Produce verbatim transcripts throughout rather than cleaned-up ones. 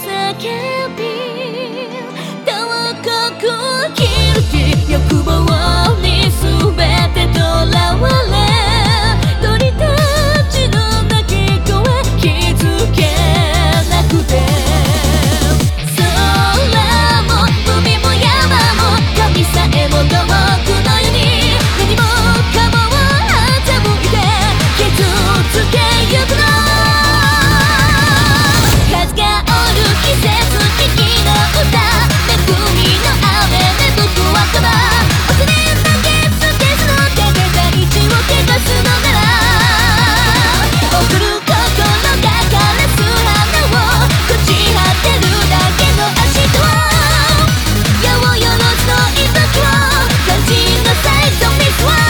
叫び遠く消える気欲望に全てとらわれ鳥たちの鳴き声気づけなくて空も海も山も神さえも遠くのように何もかもを欺いて傷つけゆくの風がおる季節的な歌恵みの雨で僕はカバー恐れ投げ捨てその手で大地を汚すのなら送る心が枯れす花を朽ち果てるだけの明日を八百万の息吹を感じなさいとミスは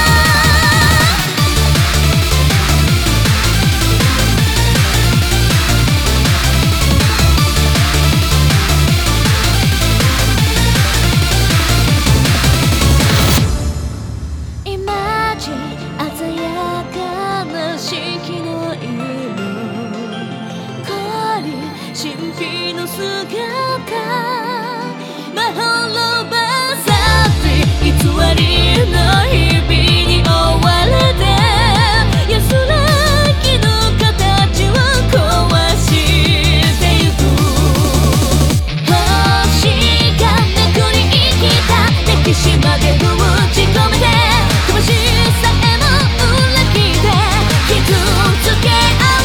鮮やかな四季の色変わり神秘の姿まほろばさって偽りの日々に追われて安らぎの形を壊してゆく星がめくり生きた歴史まで封じ込めて魂さえも裏切って傷つけ合う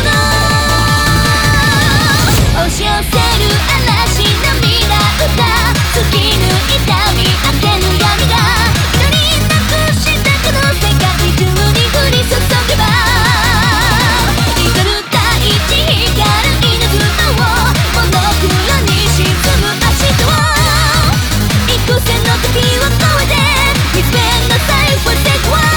の押し寄せる嵐涙歌突き抜いた見当てぬ闇が一人なくしたこの世界中に降り注げば光る大地光る稲妻をモノクロに沈む明日を幾千の時を越えて見つめなさい For take one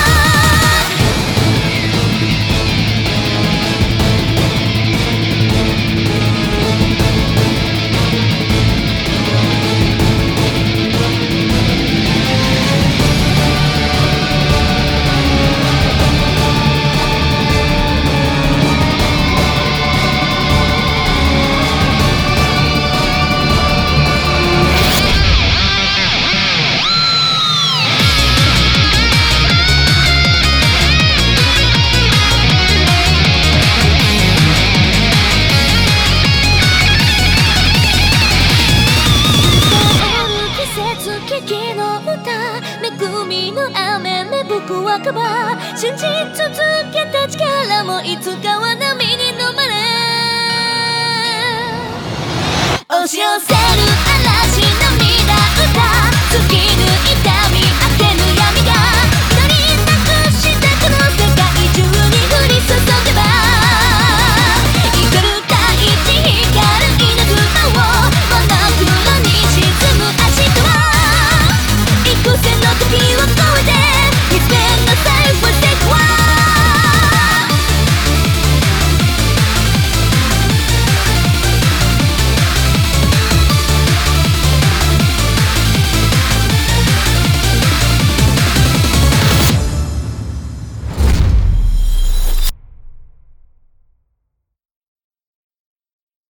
恵みの雨で僕はカバー信じ続けた力もいつかは波に飲まれ押し寄せる